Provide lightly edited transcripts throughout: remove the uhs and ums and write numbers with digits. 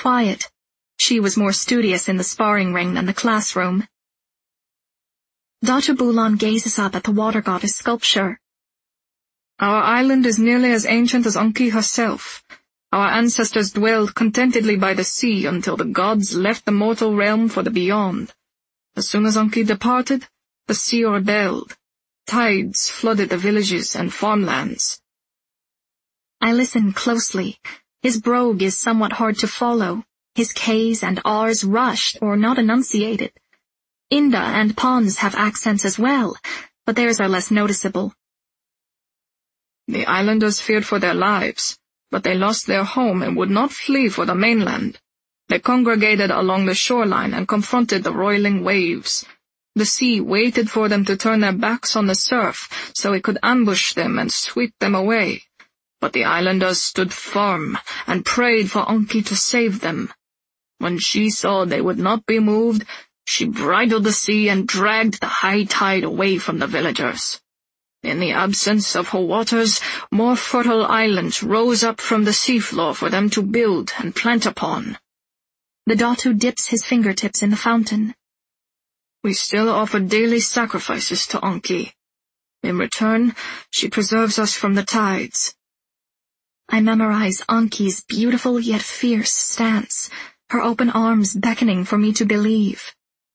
quiet. She was more studious in the sparring ring than the classroom. Datu Bulan gazes up at the water goddess sculpture. Our island is nearly as ancient as Anki herself. Our ancestors dwelled contentedly by the sea until the gods left the mortal realm for the beyond. As soon as Anki departed, the sea rebelled. Tides flooded the villages and farmlands. I listen closely. His brogue is somewhat hard to follow. His K's and R's rushed or not enunciated. Inda and Pons have accents as well, but theirs are less noticeable. The islanders feared for their lives, but they lost their home and would not flee for the mainland. They congregated along the shoreline and confronted the roiling waves. The sea waited for them to turn their backs on the surf so it could ambush them and sweep them away. But the islanders stood firm and prayed for Anki to save them. When she saw they would not be moved, she bridled the sea and dragged the high tide away from the villagers. In the absence of her waters, more fertile islands rose up from the seafloor for them to build and plant upon. The Datu dips his fingertips in the fountain. We still offer daily sacrifices to Anki. In return, she preserves us from the tides. I memorize Anki's beautiful yet fierce stance, her open arms beckoning for me to believe.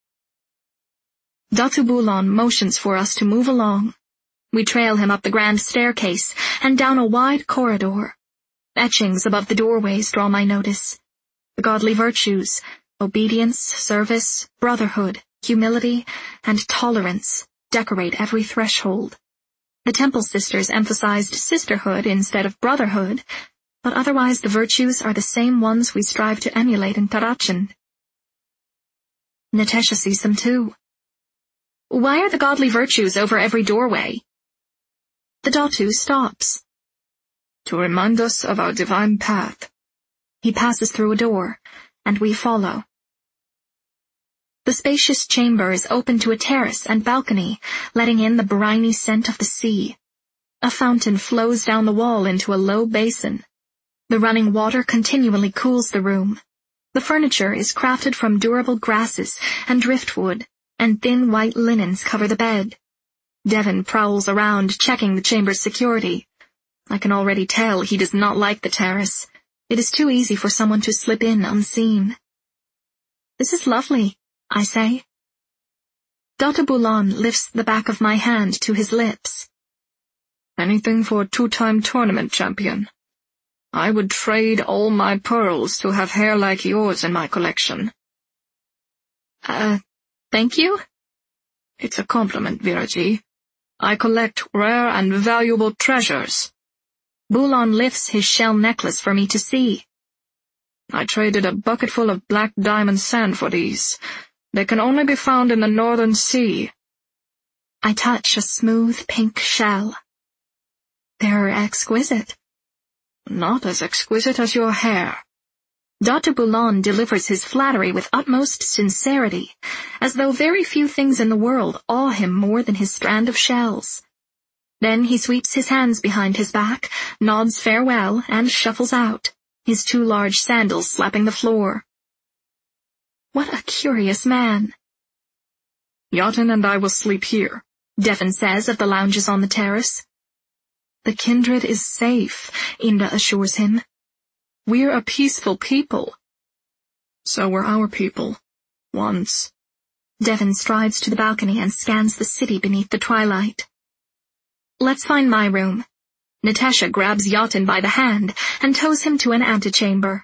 Datu Bulan motions for us to move along. We trail him up the grand staircase and down a wide corridor. Etchings above the doorways draw my notice. The godly virtues, obedience, service, brotherhood, humility, and tolerance, decorate every threshold. The temple sisters emphasized sisterhood instead of brotherhood, but otherwise the virtues are the same ones we strive to emulate in Tarachin. Natesha sees them too. Why are the godly virtues over every doorway? The Datu stops. To remind us of our divine path. He passes through a door, and we follow. The spacious chamber is open to a terrace and balcony, letting in the briny scent of the sea. A fountain flows down the wall into a low basin. The running water continually cools the room. The furniture is crafted from durable grasses and driftwood, and thin white linens cover the bed. Devon prowls around, checking the chamber's security. I can already tell he does not like the terrace. It is too easy for someone to slip in unseen. This is lovely, I say. Datu Bulan lifts the back of my hand to his lips. Anything for a 2-time tournament champion. I would trade all my pearls to have hair like yours in my collection. Thank you? It's a compliment, Viraji. I collect rare and valuable treasures. Bulan lifts his shell necklace for me to see. I traded a bucketful of black diamond sand for these. They can only be found in the northern sea. I touch a smooth pink shell. They're exquisite. Not as exquisite as your hair. Datu Bulan delivers his flattery with utmost sincerity, as though very few things in the world awe him more than his strand of shells. Then he sweeps his hands behind his back, nods farewell, and shuffles out, his 2 large sandals slapping the floor. What a curious man. Yatin and I will sleep here, Devon says of the lounges on the terrace. The kindred is safe, Inda assures him. We're a peaceful people. So were our people. Once. Devon strides to the balcony and scans the city beneath the twilight. Let's find my room. Natesha grabs Yatin by the hand and tows him to an antechamber.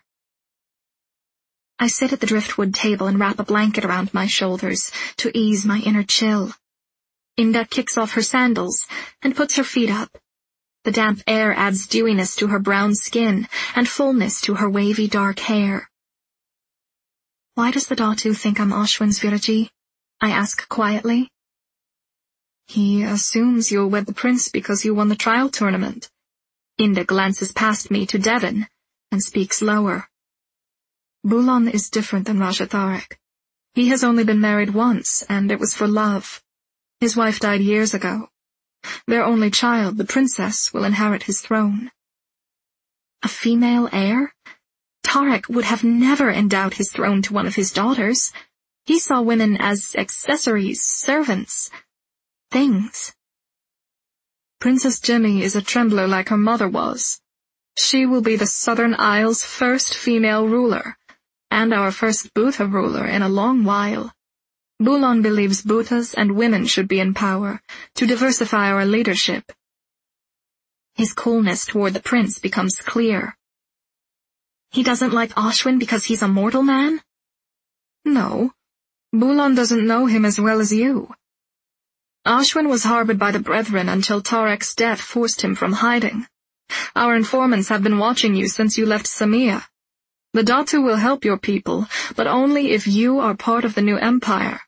I sit at the driftwood table and wrap a blanket around my shoulders to ease my inner chill. Inda kicks off her sandals and puts her feet up. The damp air adds dewiness to her brown skin and fullness to her wavy dark hair. Why does the Datu think I'm Ashwin's Viraji? I ask quietly. He assumes you'll wed the prince because you won the trial tournament. Inda glances past me to Devon and speaks lower. Bulan is different than Raja Tariq. He has only been married once, and it was for love. His wife died years ago. Their only child, the princess, will inherit his throne. A female heir? Tarek would have never endowed his throne to one of his daughters. He saw women as accessories, servants, things. Princess Jenny is a trembler like her mother was. She will be the Southern Isles' first female ruler, and our first Bhutha ruler in a long while. Bulan believes Bhutas and women should be in power, to diversify our leadership. His coolness toward the prince becomes clear. He doesn't like Ashwin because he's a mortal man? No, Bulan doesn't know him as well as you. Ashwin was harbored by the Brethren until Tarek's death forced him from hiding. Our informants have been watching you since you left Samia. The Datu will help your people, but only if you are part of the new empire.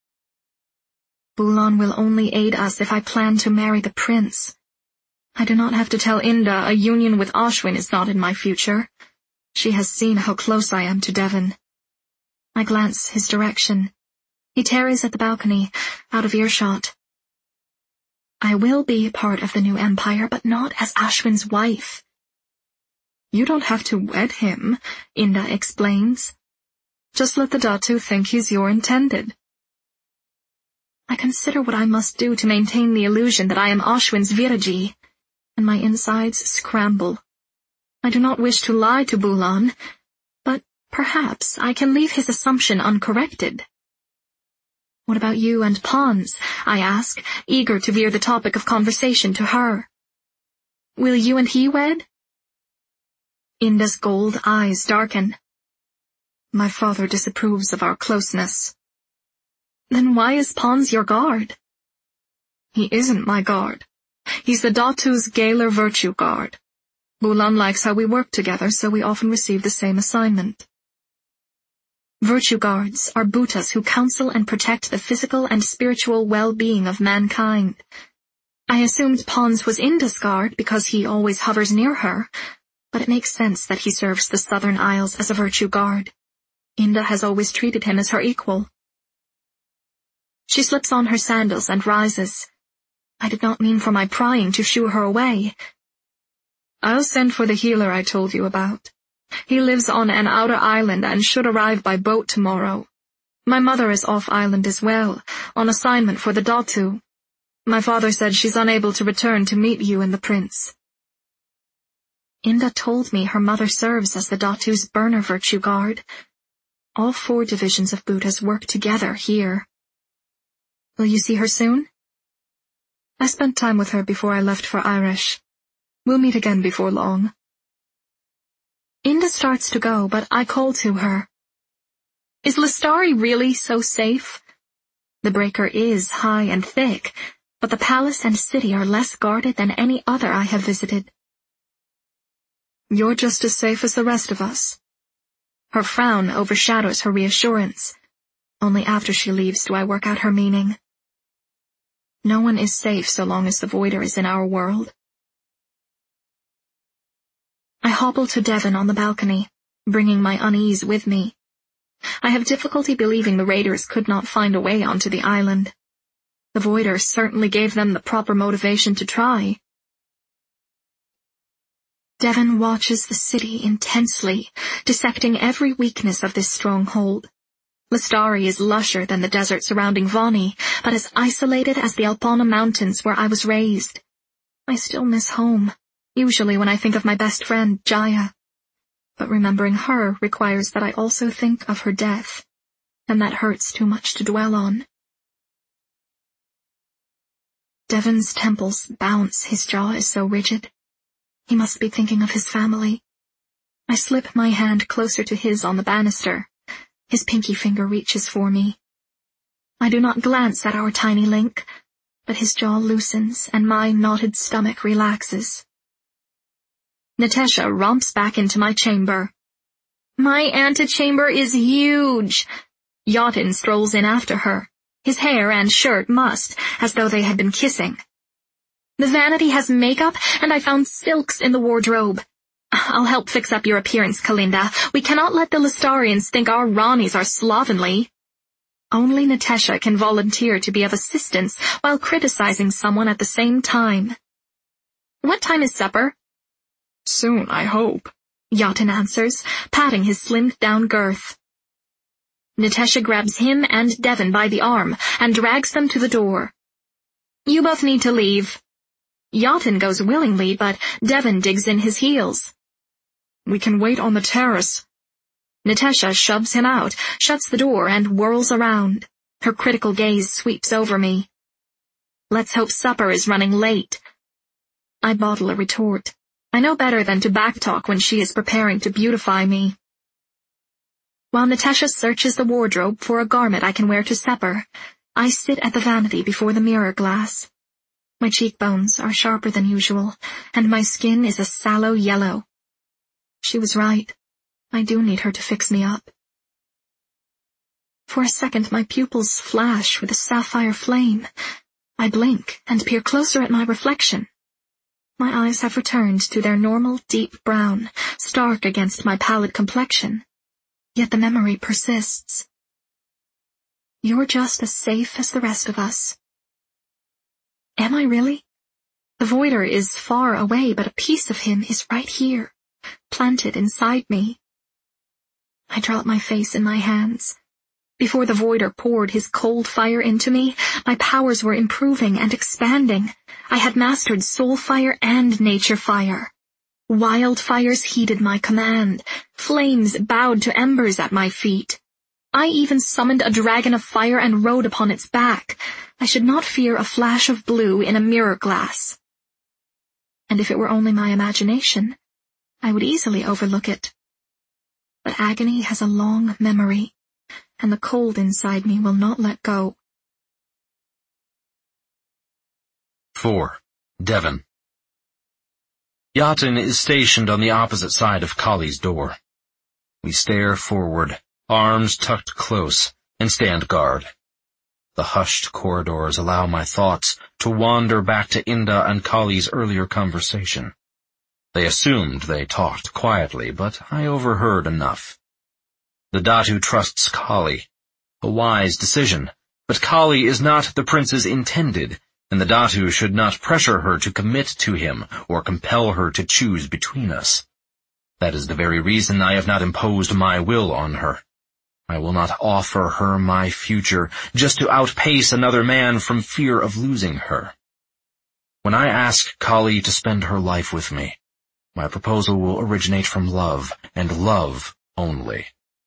Bulan will only aid us if I plan to marry the prince. I do not have to tell Inda a union with Ashwin is not in my future. She has seen how close I am to Devon. I glance his direction. He tarries at the balcony, out of earshot. I will be part of the new empire, but not as Ashwin's wife. You don't have to wed him, Inda explains. Just let the Datu think he's your intended. I consider what I must do to maintain the illusion that I am Ashwin's Viraji, and my insides scramble. I do not wish to lie to Bulan, but perhaps I can leave his assumption uncorrected. What about you and Pons? I ask, eager to veer the topic of conversation to her. Will you and he wed? Inda's gold eyes darken. My father disapproves of our closeness. Then why is Pons your guard? He isn't my guard. He's the Datu's Galar Virtue Guard. Bulan likes how we work together, so we often receive the same assignment. Virtue guards are Bhutas who counsel and protect the physical and spiritual well-being of mankind. I assumed Pons was Inda's guard because he always hovers near her, but it makes sense that he serves the Southern Isles as a virtue guard. Inda has always treated him as her equal. She slips on her sandals and rises. I did not mean for my prying to shoo her away. I'll send for the healer I told you about. He lives on an outer island and should arrive by boat tomorrow. My mother is off island as well, on assignment for the Datu. My father said she's unable to return to meet you and the prince. Inda told me her mother serves as the Datu's burner virtue guard. All 4 divisions of Bhutas work together here. Will you see her soon? I spent time with her before I left for Irish. We'll meet again before long. Inda starts to go, but I call to her. Is Lestari really so safe? The breaker is high and thick, but the palace and city are less guarded than any other I have visited. You're just as safe as the rest of us. Her frown overshadows her reassurance. Only after she leaves do I work out her meaning. No one is safe so long as the Voider is in our world. I hobble to Devon on the balcony, bringing my unease with me. I have difficulty believing the raiders could not find a way onto the island. The Voider certainly gave them the proper motivation to try. Devon watches the city intensely, dissecting every weakness of this stronghold. Lestari is lusher than the desert surrounding Vani, but as isolated as the Alpana Mountains where I was raised. I still miss home, usually when I think of my best friend, Jaya. But remembering her requires that I also think of her death, and that hurts too much to dwell on. Devon's temples bounce, his jaw is so rigid. He must be thinking of his family. I slip my hand closer to his on the banister. His pinky finger reaches for me. I do not glance at our tiny link, but his jaw loosens and my knotted stomach relaxes. Natesha romps back into my chamber. My antechamber is huge. Yatin strolls in after her. His hair and shirt mussed, as though they had been kissing. The vanity has makeup, and I found silks in the wardrobe. I'll help fix up your appearance, Kalinda. We cannot let the Lestarians think our Ranis are slovenly. Only Natesha can volunteer to be of assistance while criticizing someone at the same time. What time is supper? Soon, I hope. Yatin answers, patting his slimmed-down girth. Natesha grabs him and Devon by the arm and drags them to the door. You both need to leave. Yatin goes willingly, but Devon digs in his heels. We can wait on the terrace. Natesha shoves him out, shuts the door, and whirls around. Her critical gaze sweeps over me. Let's hope supper is running late. I bottle a retort. I know better than to backtalk when she is preparing to beautify me. While Natesha searches the wardrobe for a garment I can wear to supper, I sit at the vanity before the mirror glass. My cheekbones are sharper than usual, and my skin is a sallow yellow. She was right. I do need her to fix me up. For a second my pupils flash with a sapphire flame. I blink and peer closer at my reflection. My eyes have returned to their normal deep brown, stark against my pallid complexion. Yet the memory persists. You're just as safe as the rest of us. Am I really? The voider is far away, but a piece of him is right here, planted inside me. I drop my face in my hands. Before the voider poured his cold fire into me, my powers were improving and expanding. I had mastered soul fire and nature fire. Wildfires heeded my command. Flames bowed to embers at my feet. I even summoned a dragon of fire and rode upon its back. I should not fear a flash of blue in a mirror glass. And if it were only my imagination, I would easily overlook it. But agony has a long memory, and the cold inside me will not let go. 4. Devon. Yatin is stationed on the opposite side of Kali's door. We stare forward, arms tucked close, and stand guard. The hushed corridors allow my thoughts to wander back to Inda and Kali's earlier conversation. They assumed they talked quietly, but I overheard enough. The Datu trusts Kali. A wise decision, but Kali is not the prince's intended, and the Datu should not pressure her to commit to him or compel her to choose between us. That is the very reason I have not imposed my will on her. I will not offer her my future just to outpace another man from fear of losing her. When I ask Kali to spend her life with me, my proposal will originate from love, and love only.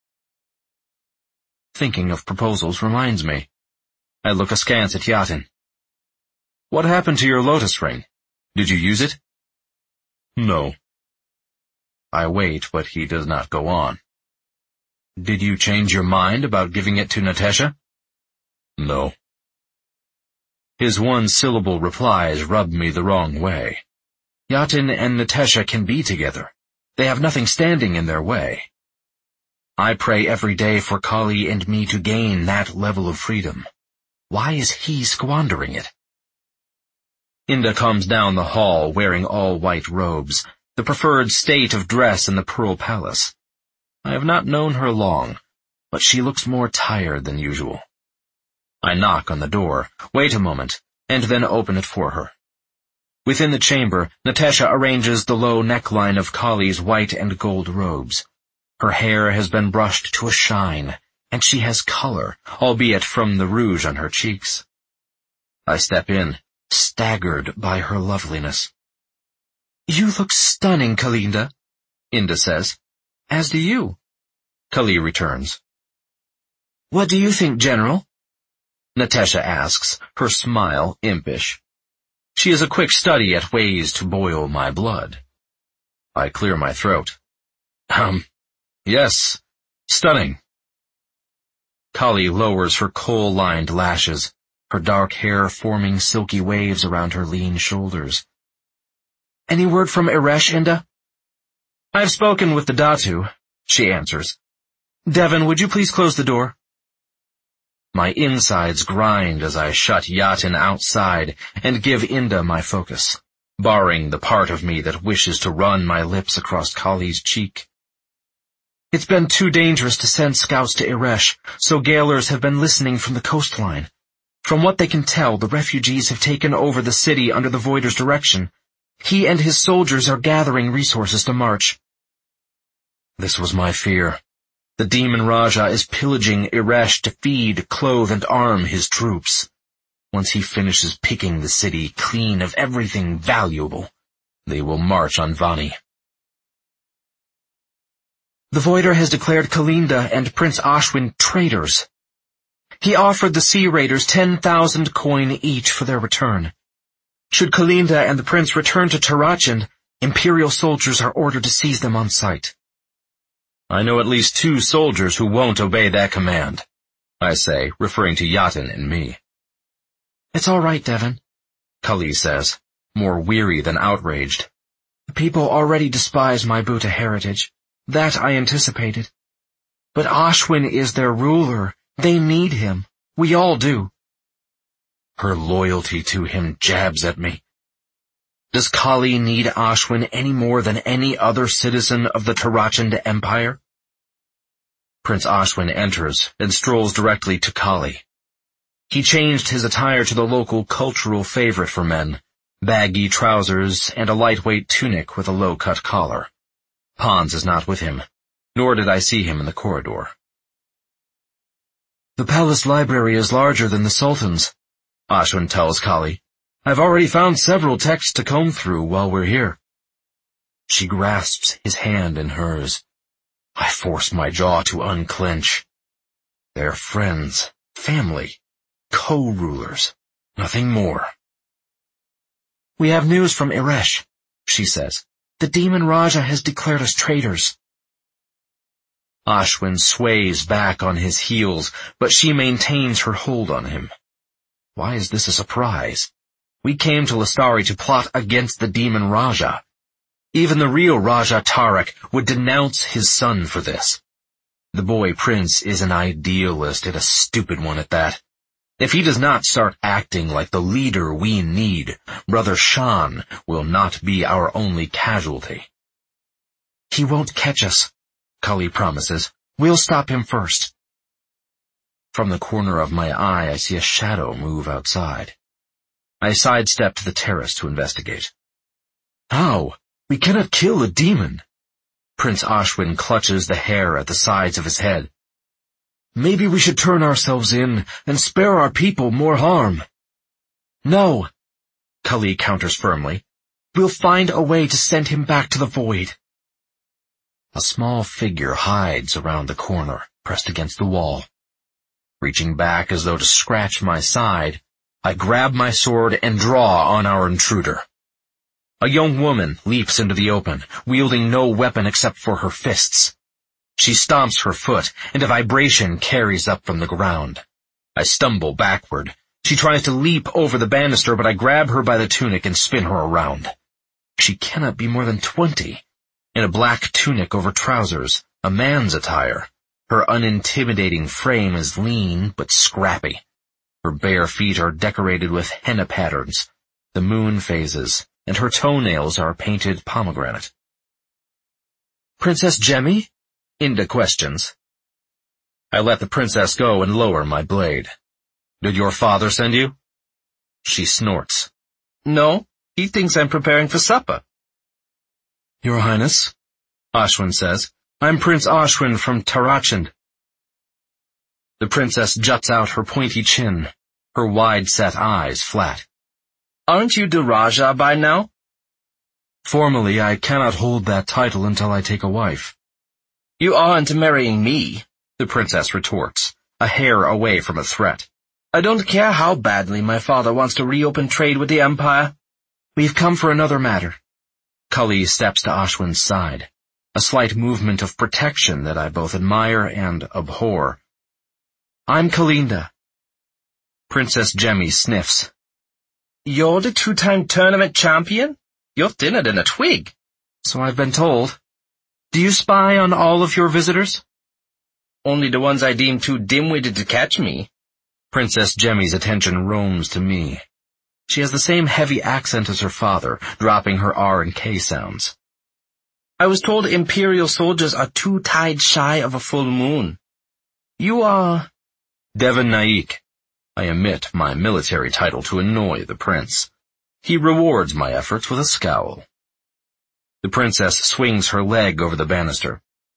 Thinking of proposals reminds me. I look askance at Yatin. What happened to your lotus ring? Did you use it? No. I wait, but he does not go on. Did you change your mind about giving it to Natesha? No. His one-syllable replies rub me the wrong way. Yatin and Natesha can be together. They have nothing standing in their way. I pray every day for Kali and me to gain that level of freedom. Why is he squandering it? Inda comes down the hall wearing all white robes, the preferred state of dress in the Pearl Palace. I have not known her long, but she looks more tired than usual. I knock on the door, wait a moment, and then open it for her. Within the chamber, Natesha arranges the low neckline of Kali's white and gold robes. Her hair has been brushed to a shine, and she has color, albeit from the rouge on her cheeks. I step in, staggered by her loveliness. You look stunning, Kalinda, Inda says. As do you, Kali returns. What do you think, General? Natesha asks, her smile impish. She is a quick study at ways to boil my blood. I clear my throat. Yes, stunning. Kali lowers her kohl-lined lashes, her dark hair forming silky waves around her lean shoulders. Any word from Eresh, Inda? I've spoken with the Datu, she answers. Devon, would you please close the door? My insides grind as I shut Yatin outside and give Inda my focus, barring the part of me that wishes to run my lips across Kali's cheek. It's been too dangerous to send scouts to Eresh, so Gaolers have been listening from the coastline. From what they can tell, the refugees have taken over the city under the Voider's direction. He and his soldiers are gathering resources to march. This was my fear. The demon Raja is pillaging Eresh to feed, clothe, and arm his troops. Once he finishes picking the city clean of everything valuable, they will march on Vani. The Voider has declared Kalinda and Prince Ashwin traitors. He offered the Sea Raiders 10,000 coin each for their return. Should Kalinda and the prince return to Tarachand, Imperial soldiers are ordered to seize them on sight. I know at least 2 soldiers who won't obey that command, I say, referring to Yatin and me. It's all right, Devon, Kali says, more weary than outraged. The people already despise my Bhuta heritage. That I anticipated. But Ashwin is their ruler. They need him. We all do. Her loyalty to him jabs at me. Does Kali need Ashwin any more than any other citizen of the Tarachand Empire? Prince Ashwin enters and strolls directly to Kali. He changed his attire to the local cultural favorite for men, baggy trousers and a lightweight tunic with a low-cut collar. Pons is not with him, nor did I see him in the corridor. The palace library is larger than the Sultan's, Ashwin tells Kali. I've already found several texts to comb through while we're here. She grasps his hand in hers. I force my jaw to unclench. They're friends, family, co-rulers, nothing more. We have news from Eresh, she says. The demon Raja has declared us traitors. Ashwin sways back on his heels, but she maintains her hold on him. Why is this a surprise? We came to Lestari to plot against the demon Raja. Even the real Raja Tarak would denounce his son for this. The boy prince is an idealist and a stupid one at that. If he does not start acting like the leader we need, Brother Shan will not be our only casualty. He won't catch us, Kali promises. We'll stop him first. From the corner of my eye, I see a shadow move outside. I sidestep to the terrace to investigate. How? We cannot kill a demon. Prince Ashwin clutches the hair at the sides of his head. Maybe we should turn ourselves in and spare our people more harm. No, Kali counters firmly. We'll find a way to send him back to the void. A small figure hides around the corner, pressed against the wall. Reaching back as though to scratch my side, I grab my sword and draw on our intruder. A young woman leaps into the open, wielding no weapon except for her fists. She stomps her foot, and a vibration carries up from the ground. I stumble backward. She tries to leap over the banister, but I grab her by the tunic and spin her around. She cannot be more than 20. In a black tunic over trousers, a man's attire. Her unintimidating frame is lean but scrappy. Her bare feet are decorated with henna patterns, the moon phases, and her toenails are painted pomegranate. Princess Jemmy? Inda questions. I let the princess go and lower my blade. Did your father send you? She snorts. No, he thinks I'm preparing for supper. Your Highness, Ashwin says, I'm Prince Ashwin from Tarachand. The princess juts out her pointy chin, her wide-set eyes flat. Aren't you the Raja by now? Formally, I cannot hold that title until I take a wife. You aren't marrying me, the princess retorts, a hair away from a threat. I don't care how badly my father wants to reopen trade with the Empire. We've come for another matter. Kali steps to Ashwin's side, a slight movement of protection that I both admire and abhor. I'm Kalinda. Princess Jemmy sniffs. You're the 2-time tournament champion? You're thinner than a twig. So I've been told. Do you spy on all of your visitors? Only the ones I deem too dim-witted to catch me. Princess Jemmy's attention roams to me. She has the same heavy accent as her father, dropping her R and K sounds. I was told Imperial soldiers are 2 tides shy of a full moon. You are... Devon Naik. I omit my military title to annoy the prince. He rewards my efforts with a scowl. The princess swings her leg over the banister.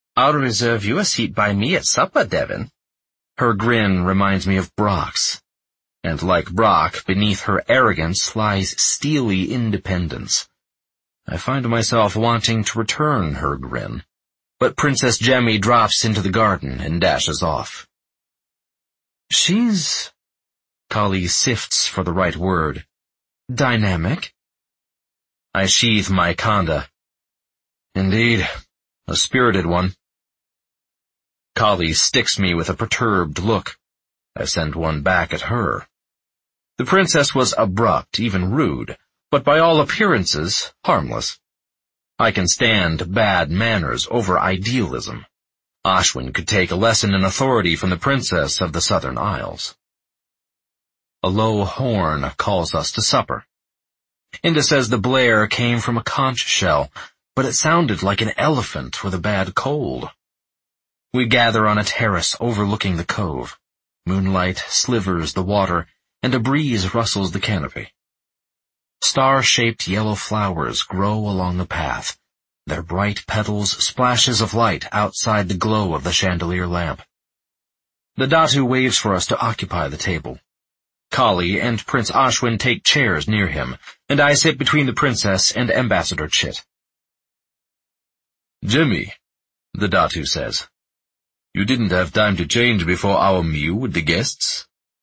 I'll reserve you a seat by me at supper, Devon. Her grin reminds me of Brock's. And like Brock, beneath her arrogance lies steely independence. I find myself wanting to return her grin. But Princess Jemmy drops into the garden and dashes off. She's... Kali sifts for the right word. Dynamic? I sheathe my khanda. Indeed, a spirited one. Kali sticks me with a perturbed look. I send one back at her. The princess was abrupt, even rude, but by all appearances, harmless. I can stand bad manners over idealism. Ashwin could take a lesson in authority from the princess of the Southern Isles. A low horn calls us to supper. Inda says the blare came from a conch shell, but it sounded like an elephant with a bad cold. We gather on a terrace overlooking the cove. Moonlight slivers the water, and a breeze rustles the canopy. Star-shaped yellow flowers grow along the path, their bright petals splashes of light outside the glow of the chandelier lamp. The Datu waves for us to occupy the table. Kali and Prince Ashwin take chairs near him, and I sit between the princess and Ambassador Chit. Jemmy, the Datu says, you didn't have time to change before our meal with the guests?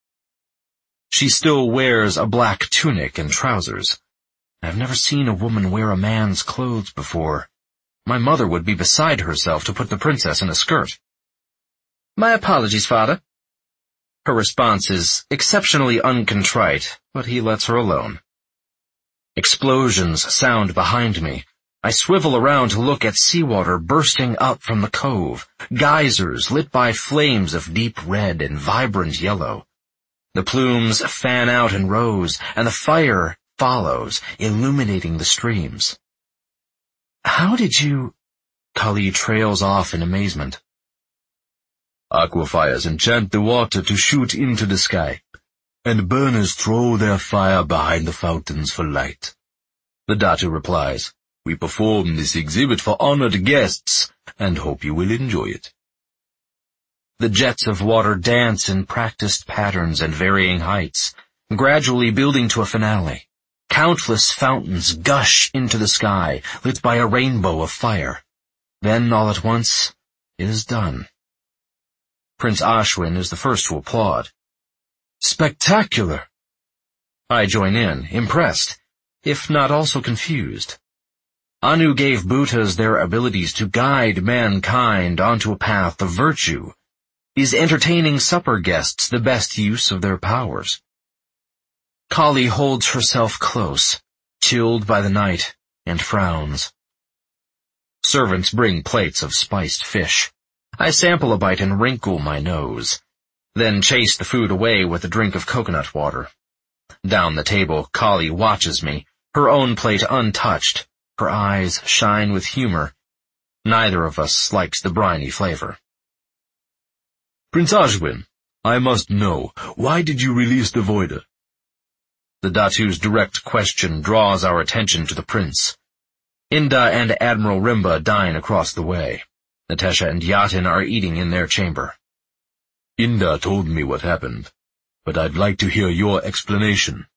She still wears a black tunic and trousers. I've never seen a woman wear a man's clothes before. My mother would be beside herself to put the princess in a skirt. My apologies, father. Her response is exceptionally uncontrite, but he lets her alone. Explosions sound behind me. I swivel around to look at seawater bursting up from the cove, geysers lit by flames of deep red and vibrant yellow. The plumes fan out in rows, and the fire follows, illuminating the streams. How did you... Kali trails off in amazement. Aquafires enchant the water to shoot into the sky, and burners throw their fire behind the fountains for light. The Datu replies, We perform this exhibit for honored guests, and hope you will enjoy it. The jets of water dance in practiced patterns and varying heights, gradually building to a finale. Countless fountains gush into the sky, lit by a rainbow of fire. Then, all at once, it is done. Prince Ashwin is the first to applaud. Spectacular! I join in, impressed, if not also confused. Anu gave Bhutas their abilities to guide mankind onto a path of virtue. Is entertaining supper guests the best use of their powers? Kali holds herself close, chilled by the night, and frowns. Servants bring plates of spiced fish. I sample a bite and wrinkle my nose, then chase the food away with a drink of coconut water. Down the table, Kali watches me, her own plate untouched. Her eyes shine with humor. Neither of us likes the briny flavor. Prince Ashwin, I must know, why did you release the Voida? The Datu's direct question draws our attention to the prince. Inda and Admiral Rimba dine across the way. Natesha and Yatin are eating in their chamber. Inda told me what happened, but I'd like to hear your explanation.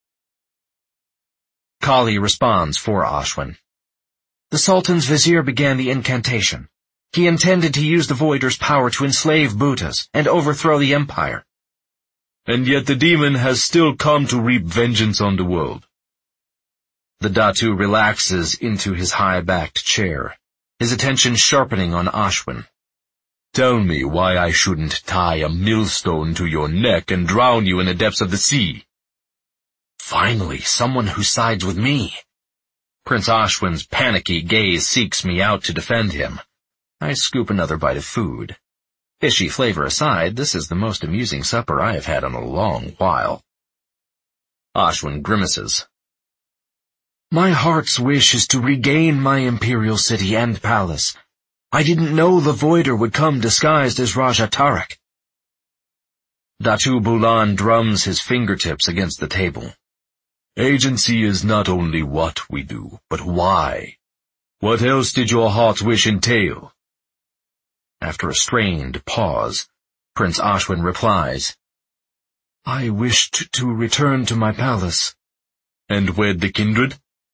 Kali responds for Ashwin. The Sultan's vizier began the incantation. He intended to use the Voider's power to enslave Bhutas and overthrow the empire. And yet the demon has still come to reap vengeance on the world. The Datu relaxes into his high-backed chair, his attention sharpening on Ashwin. Tell me why I shouldn't tie a millstone to your neck and drown you in the depths of the sea. Finally, someone who sides with me. Prince Ashwin's panicky gaze seeks me out to defend him. I scoop another bite of food. Fishy flavor aside, this is the most amusing supper I have had in a long while. Ashwin grimaces. My heart's wish is to regain my imperial city and palace. I didn't know the Voider would come disguised as Raja Tarak. Datu Bulan drums his fingertips against the table. Agency is not only what we do, but why. What else did your heart's wish entail? After a strained pause, Prince Ashwin replies, I wished to return to my palace. And wed the kindred?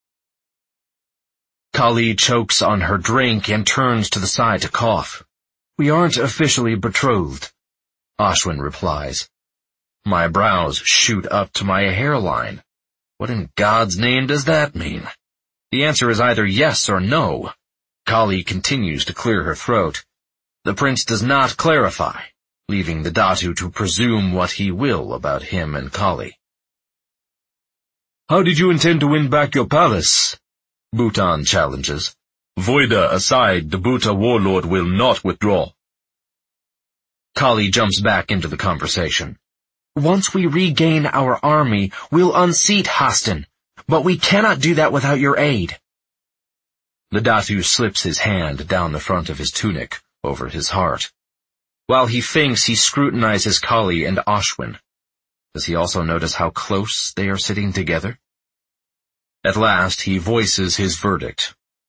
Kali chokes on her drink and turns to the side to cough. We aren't officially betrothed, Ashwin replies. My brows shoot up to my hairline. What in God's name does that mean? The answer is either yes or no. Kali continues to clear her throat. The prince does not clarify, leaving the Datu to presume what he will about him and Kali. How did you intend to win back your palace? Bhutan challenges. Voida aside, the Bhuta warlord will not withdraw. Kali jumps back into the conversation. Once we regain our army, we'll unseat Hastin, but we cannot do that without your aid. The Datu slips his hand down the front of his tunic, over his heart. While he thinks, he scrutinizes Kali and Ashwin. Does he also notice how close they are sitting together? At last, he voices his verdict.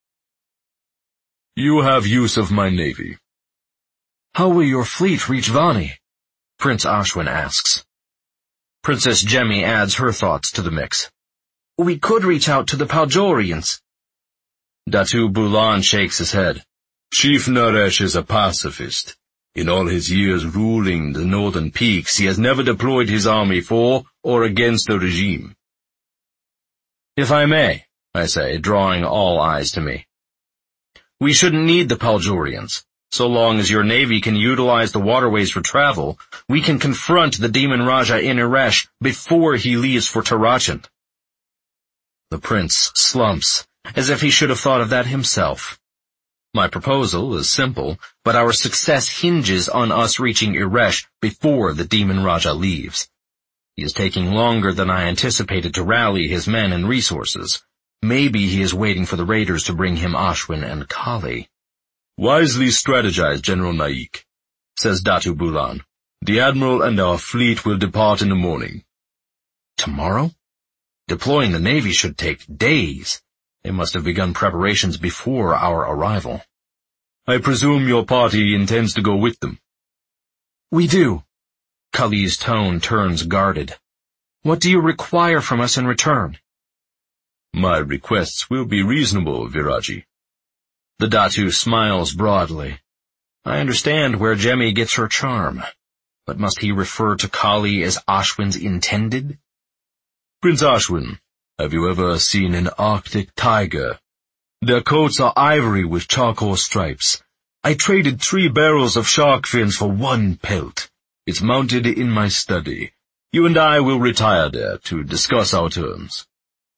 You have use of my navy. How will your fleet reach Vani? Prince Ashwin asks. Princess Jemmy adds her thoughts to the mix. We could reach out to the Paljorians. Datu Bulan shakes his head. Chief Naresh is a pacifist. In all his years ruling the northern peaks, he has never deployed his army for or against the regime. If I may, I say, drawing all eyes to me. We shouldn't need the Paljorians. So long as your navy can utilize the waterways for travel, we can confront the Demon Raja in Eresh before he leaves for Tarachand. The prince slumps, as if he should have thought of that himself. My proposal is simple, but our success hinges on us reaching Eresh before the Demon Raja leaves. He is taking longer than I anticipated to rally his men and resources. Maybe he is waiting for the raiders to bring him Ashwin and Kali. Wisely strategized, General Naik, says Datu Bulan. The admiral and our fleet will depart in the morning. Tomorrow? Deploying the navy should take days. They must have begun preparations before our arrival. I presume your party intends to go with them. We do. Kali's tone turns guarded. What do you require from us in return? My requests will be reasonable, Viraji. The Datu smiles broadly. I understand where Jemmy gets her charm, but must he refer to Kali as Ashwin's intended? Prince Ashwin, have you ever seen an Arctic tiger? Their coats are ivory with charcoal stripes. I traded 3 barrels of shark fins for 1 pelt. It's mounted in my study. You and I will retire there to discuss our terms.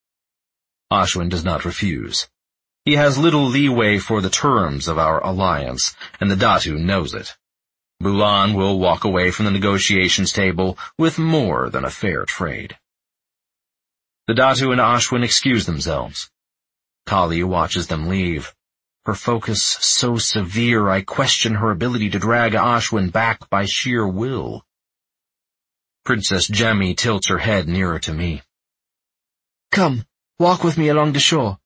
Ashwin does not refuse. He has little leeway for the terms of our alliance, and the Datu knows it. Bulan will walk away from the negotiations table with more than a fair trade. The Datu and Ashwin excuse themselves. Kali watches them leave. Her focus so severe I question her ability to drag Ashwin back by sheer will. Princess Jemmy tilts her head nearer to me. Come, walk with me along the shore.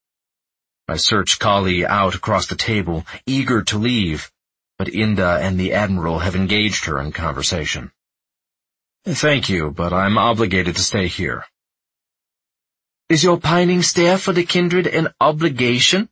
I search Kali out across the table, eager to leave, but Inda and the Admiral have engaged her in conversation. Thank you, but I'm obligated to stay here. Is your pining stare for the kindred an obligation?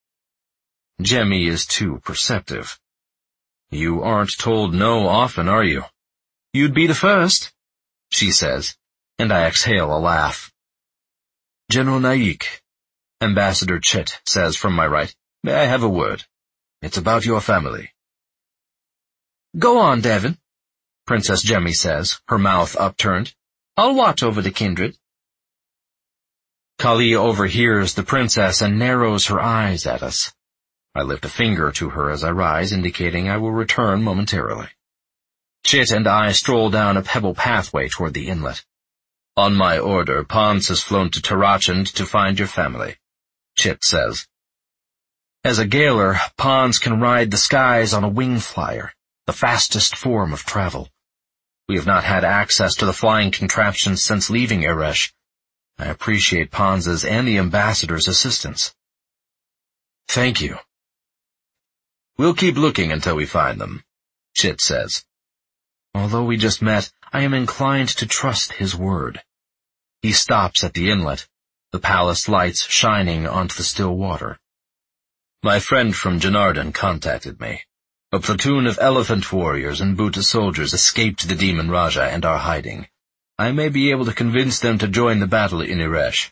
Jemmy is too perceptive. You aren't told no often, are you? You'd be the first, she says, and I exhale a laugh. General Naik, Ambassador Chit says from my right, may I have a word? It's about your family. Go on, Devon, Princess Jemmy says, her mouth upturned. I'll watch over the kindred. Kali overhears the princess and narrows her eyes at us. I lift a finger to her as I rise, indicating I will return momentarily. Chit and I stroll down a pebble pathway toward the inlet. On my order, Pons has flown to Tarachand to find your family, Chit says. As a Galer, Pons can ride the skies on a wing flyer, the fastest form of travel. We have not had access to the flying contraptions since leaving Eresh. I appreciate Pons's and the ambassador's assistance. Thank you. We'll keep looking until we find them, Chit says. Although we just met, I am inclined to trust his word. He stops at the inlet, the palace lights shining onto the still water. My friend from Janardhan contacted me. A platoon of elephant warriors and Bhuta soldiers escaped the Demon Raja and are hiding. I may be able to convince them to join the battle in Eresh.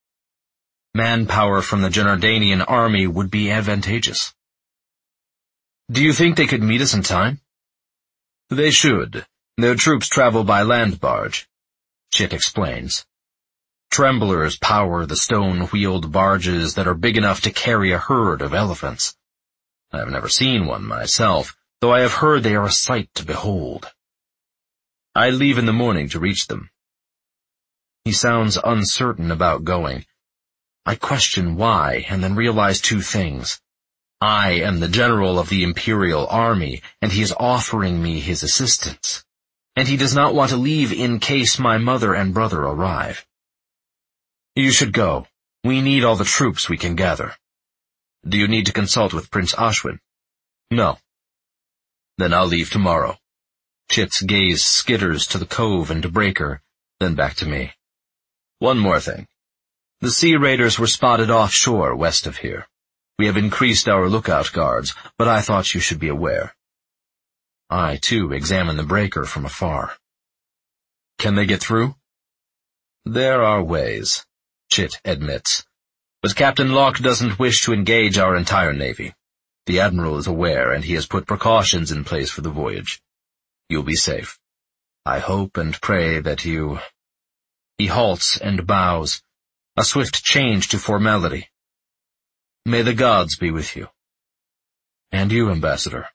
Manpower from the Janardanian army would be advantageous. Do you think they could meet us in time? They should. Their troops travel by land barge, Chit explains. Tremblers power the stone-wheeled barges that are big enough to carry a herd of elephants. I have never seen one myself, though I have heard they are a sight to behold. I leave in the morning to reach them. He sounds uncertain about going. I question why, and then realize two things. I am the general of the Imperial Army, and he is offering me his assistance. And he does not want to leave in case my mother and brother arrive. You should go. We need all the troops we can gather. Do you need to consult with Prince Ashwin? No. Then I'll leave tomorrow. Chit's gaze skitters to the cove and breaker, then back to me. One more thing. The sea raiders were spotted offshore west of here. We have increased our lookout guards, but I thought you should be aware. I, too, examine the breaker from afar. Can they get through? There are ways, Chit admits. But Captain Locke doesn't wish to engage our entire navy. The Admiral is aware, and he has put precautions in place for the voyage. You'll be safe. I hope and pray that you— He halts and bows, a swift change to formality. May the gods be with you. And you, Ambassador.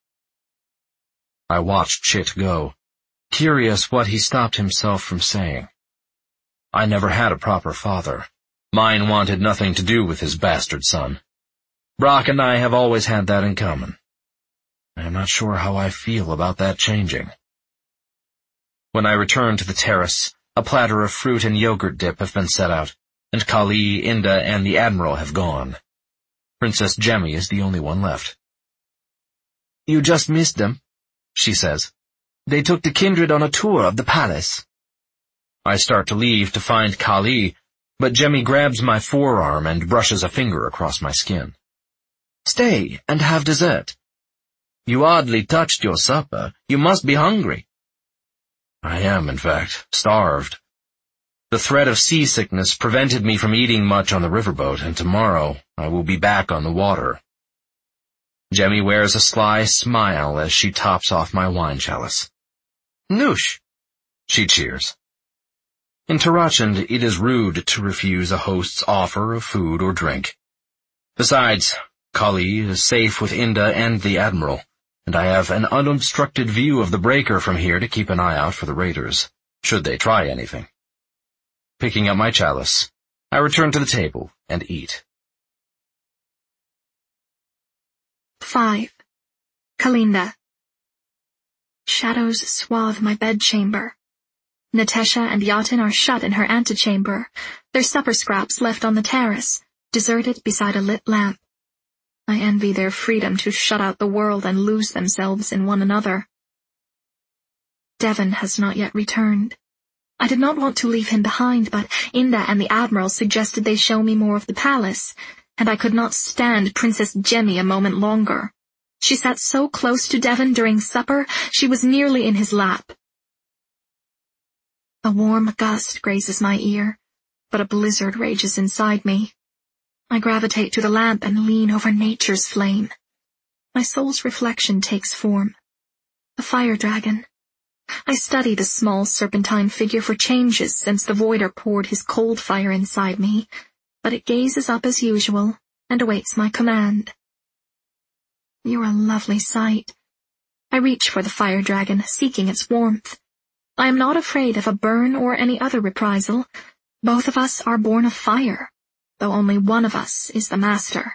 I watched Chit go, curious what he stopped himself from saying. I never had a proper father. Mine wanted nothing to do with his bastard son. Brock and I have always had that in common. I am not sure how I feel about that changing. When I return to the terrace, a platter of fruit and yogurt dip have been set out, and Kali, Inda, and the Admiral have gone. Princess Jemmy is the only one left. You just missed them, she says. They took the kindred on a tour of the palace. I start to leave to find Kali, but Jemmy grabs my forearm and brushes a finger across my skin. Stay and have dessert. You hardly touched your supper. You must be hungry. I am, in fact, starved. The threat of seasickness prevented me from eating much on the riverboat, and tomorrow I will be back on the water. Jemmy wears a sly smile as she tops off my wine chalice. Noosh! She cheers. In Tarachand, it is rude to refuse a host's offer of food or drink. Besides, Kali is safe with Inda and the Admiral, and I have an unobstructed view of the breaker from here to keep an eye out for the raiders, should they try anything. Picking up my chalice, I return to the table and eat. 5. Kalinda. Shadows swathe my bedchamber. Natesha and Yatin are shut in her antechamber, their supper scraps left on the terrace, deserted beside a lit lamp. I envy their freedom to shut out the world and lose themselves in one another. Devon has not yet returned. I did not want to leave him behind, but Inda and the Admiral suggested they show me more of the palace, and I could not stand Princess Jemmy a moment longer. She sat so close to Devon during supper, she was nearly in his lap. A warm gust grazes my ear, but a blizzard rages inside me. I gravitate to the lamp and lean over nature's flame. My soul's reflection takes form. A fire dragon. I study the small serpentine figure for changes since the voider poured his cold fire inside me, but it gazes up as usual and awaits my command. You're a lovely sight. I reach for the fire dragon, seeking its warmth. I am not afraid of a burn or any other reprisal. Both of us are born of fire, though only one of us is the master.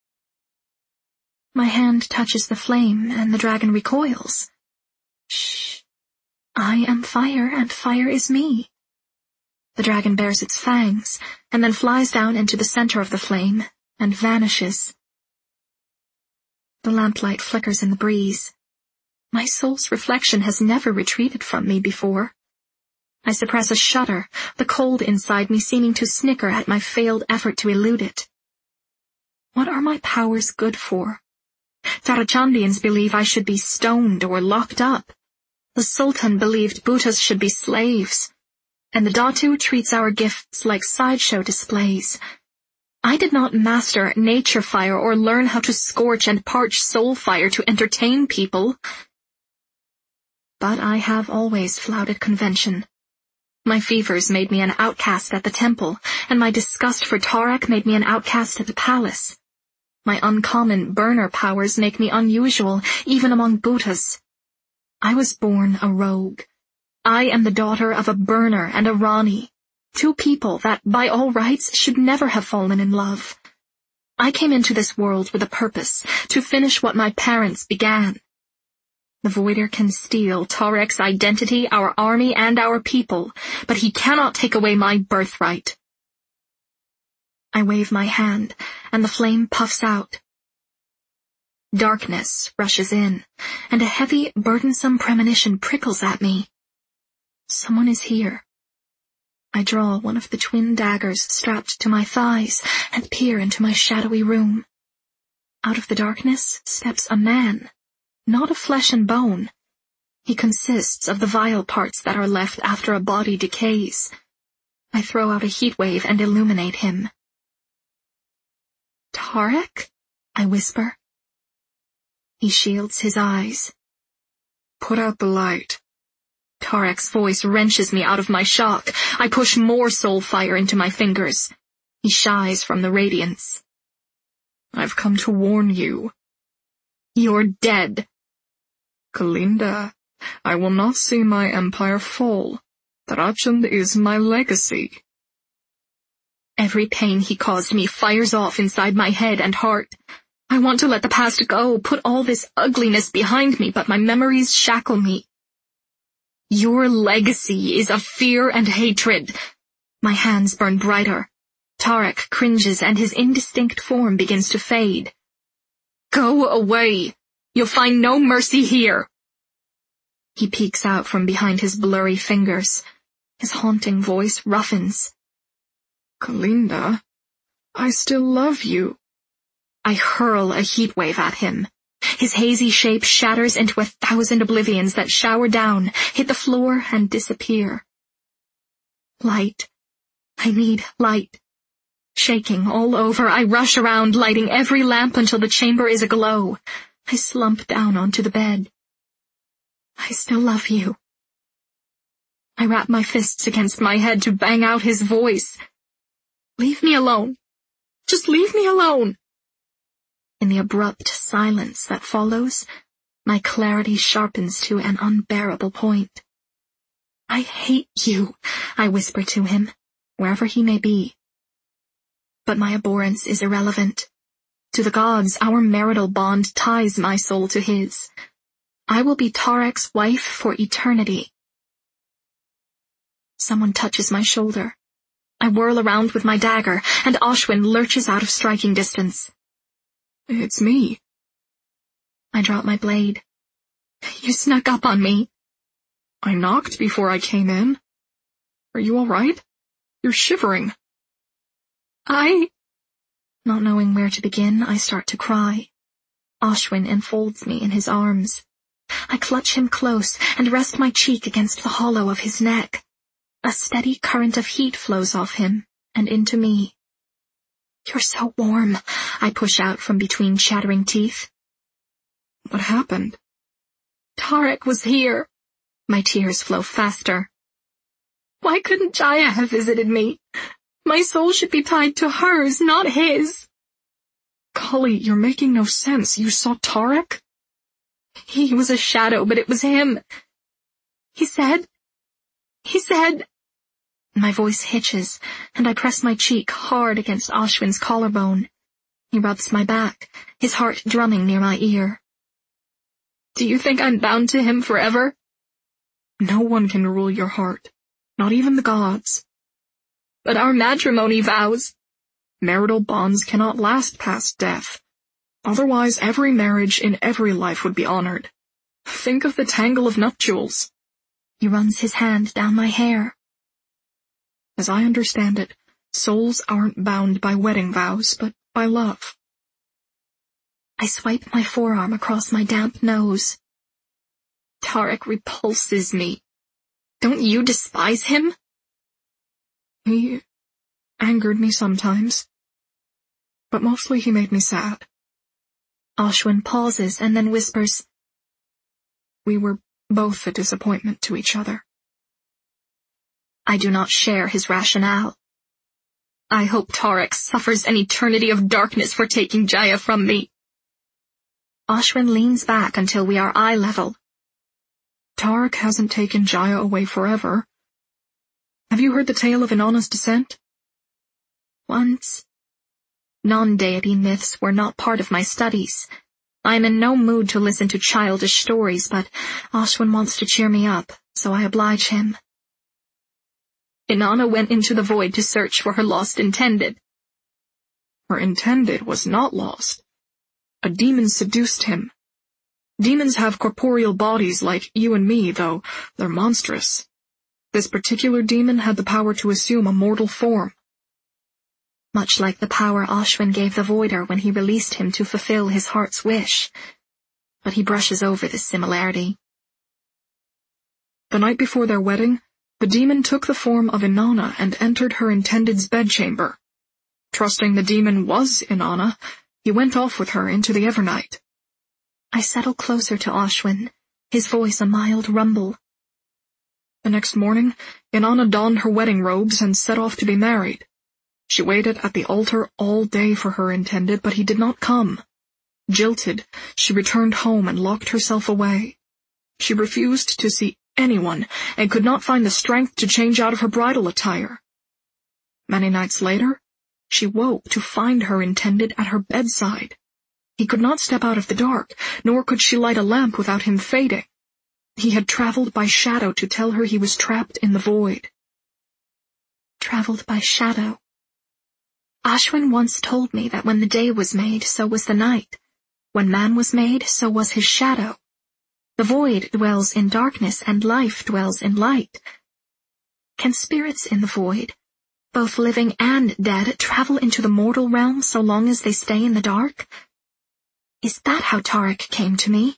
My hand touches the flame, and the dragon recoils. Shh. I am fire, and fire is me. The dragon bares its fangs, and then flies down into the center of the flame, and vanishes. The lamplight flickers in the breeze. My soul's reflection has never retreated from me before. I suppress a shudder, the cold inside me seeming to snicker at my failed effort to elude it. What are my powers good for? Tarachandians believe I should be stoned or locked up. The Sultan believed Bhutas should be slaves. And the Datu treats our gifts like sideshow displays. I did not master nature fire or learn how to scorch and parch soul fire to entertain people. But I have always flouted convention. My fevers made me an outcast at the temple, and my disgust for Tarek made me an outcast at the palace. My uncommon burner powers make me unusual, even among Bhutas. I was born a rogue. I am the daughter of a burner and a Rani, two people that, by all rights, should never have fallen in love. I came into this world with a purpose, to finish what my parents began. The Voider can steal Tarek's identity, our army, and our people, but he cannot take away my birthright. I wave my hand, and the flame puffs out. Darkness rushes in, and a heavy, burdensome premonition prickles at me. Someone is here. I draw one of the twin daggers strapped to my thighs and peer into my shadowy room. Out of the darkness steps a man, not of flesh and bone. He consists of the vile parts that are left after a body decays. I throw out a heat wave and illuminate him. Tarek? I whisper. He shields his eyes. Put out the light. Tarek's voice wrenches me out of my shock. I push more soul fire into my fingers. He shies from the radiance. I've come to warn you. You're dead. Kalinda, I will not see my empire fall. Tarachand is my legacy. Every pain he caused me fires off inside my head and heart. I want to let the past go, put all this ugliness behind me, but my memories shackle me. Your legacy is of fear and hatred. My hands burn brighter. Tarek cringes and his indistinct form begins to fade. Go away. You'll find no mercy here. He peeks out from behind his blurry fingers. His haunting voice roughens. Kalinda, I still love you. I hurl a heat wave at him. His hazy shape shatters into 1,000 oblivions that shower down, hit the floor, and disappear. Light. I need light. Shaking all over, I rush around, lighting every lamp until the chamber is aglow. I slump down onto the bed. I still love you. I wrap my fists against my head to bang out his voice. Leave me alone. Just leave me alone. In the abrupt silence that follows, my clarity sharpens to an unbearable point. I hate you, I whisper to him, wherever he may be. But my abhorrence is irrelevant. To the gods, our marital bond ties my soul to his. I will be Tarek's wife for eternity. Someone touches my shoulder. I whirl around with my dagger, and Ashwin lurches out of striking distance. It's me. I drop my blade. You snuck up on me. I knocked before I came in. Are you all right? You're shivering. Not knowing where to begin, I start to cry. Ashwin enfolds me in his arms. I clutch him close and rest my cheek against the hollow of his neck. A steady current of heat flows off him and into me. You're so warm, I push out from between chattering teeth. What happened? Tarek was here. My tears flow faster. Why couldn't Jaya have visited me? My soul should be tied to hers, not his. Kali, you're making no sense. You saw Tarek? He was a shadow, but it was him. He said... My voice hitches, and I press my cheek hard against Ashwin's collarbone. He rubs my back, his heart drumming near my ear. Do you think I'm bound to him forever? No one can rule your heart, not even the gods. But our matrimony vows... Marital bonds cannot last past death. Otherwise, every marriage in every life would be honored. Think of the tangle of nuptials. He runs his hand down my hair. As I understand it, souls aren't bound by wedding vows, but by love. I swipe my forearm across my damp nose. Tarek repulses me. Don't you despise him? He angered me sometimes, but mostly he made me sad. Ashwin pauses and then whispers, We were both a disappointment to each other. I do not share his rationale. I hope Tarek suffers an eternity of darkness for taking Jaya from me. Ashwin leans back until we are eye level. Tarek hasn't taken Jaya away forever. Have you heard the tale of Inanna's descent? Once. Non-deity myths were not part of my studies. I am in no mood to listen to childish stories, but Ashwin wants to cheer me up, so I oblige him. Inanna went into the void to search for her lost intended. Her intended was not lost. A demon seduced him. Demons have corporeal bodies like you and me, though they're monstrous. This particular demon had the power to assume a mortal form. Much like the power Ashwin gave the Voider when he released him to fulfill his heart's wish. But he brushes over this similarity. The night before their wedding, the demon took the form of Inanna and entered her intended's bedchamber. Trusting the demon was Inanna, he went off with her into the Evernight. I settle closer to Ashwin, his voice a mild rumble. The next morning, Inanna donned her wedding robes and set off to be married. She waited at the altar all day for her intended, but he did not come. Jilted, she returned home and locked herself away. She refused to see anyone and could not find the strength to change out of her bridal attire. Many nights later, she woke to find her intended at her bedside. He could not step out of the dark, nor could she light a lamp without him fading. He had traveled by shadow to tell her he was trapped in the void. Traveled by shadow. Ashwin once told me that when the day was made, so was the night. When man was made, so was his shadow. The void dwells in darkness and life dwells in light. Can spirits in the void, both living and dead, travel into the mortal realm so long as they stay in the dark? Is that how Tarek came to me?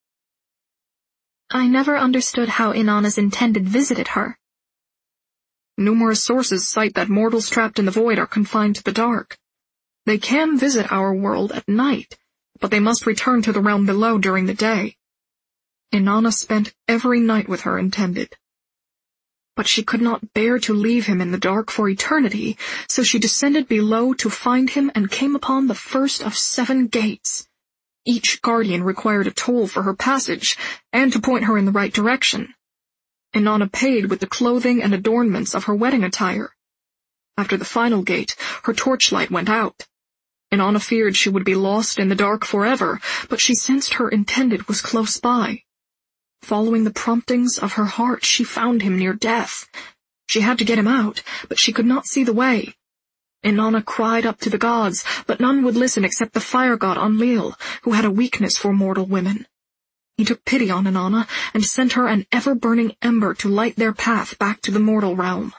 I never understood how Inanna's intended visited her. Numerous sources cite that mortals trapped in the void are confined to the dark. They can visit our world at night, but they must return to the realm below during the day. Inanna spent every night with her intended. But she could not bear to leave him in the dark for eternity, so she descended below to find him and came upon the first of 7 gates. Each guardian required a toll for her passage, and to point her in the right direction. Inanna paid with the clothing and adornments of her wedding attire. After the final gate, her torchlight went out. Inanna feared she would be lost in the dark forever, but she sensed her intended was close by. Following the promptings of her heart, she found him near death. She had to get him out, but she could not see the way. Inanna cried up to the gods, but none would listen except the fire god Enlil, who had a weakness for mortal women. He took pity on Inanna and sent her an ever-burning ember to light their path back to the mortal realm.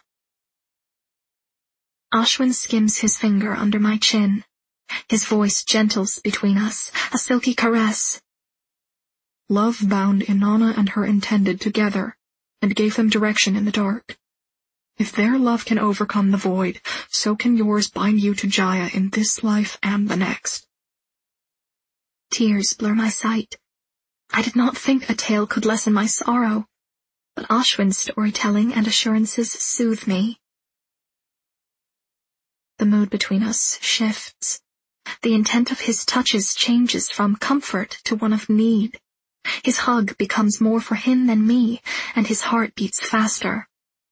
Ashwin skims his finger under my chin. His voice gentles between us, a silky caress. Love bound Inanna and her intended together, and gave them direction in the dark. If their love can overcome the void, so can yours bind you to Jaya in this life and the next. Tears blur my sight. I did not think a tale could lessen my sorrow, but Ashwin's storytelling and assurances soothe me. The mood between us shifts. The intent of his touches changes from comfort to one of need. His hug becomes more for him than me, and his heart beats faster.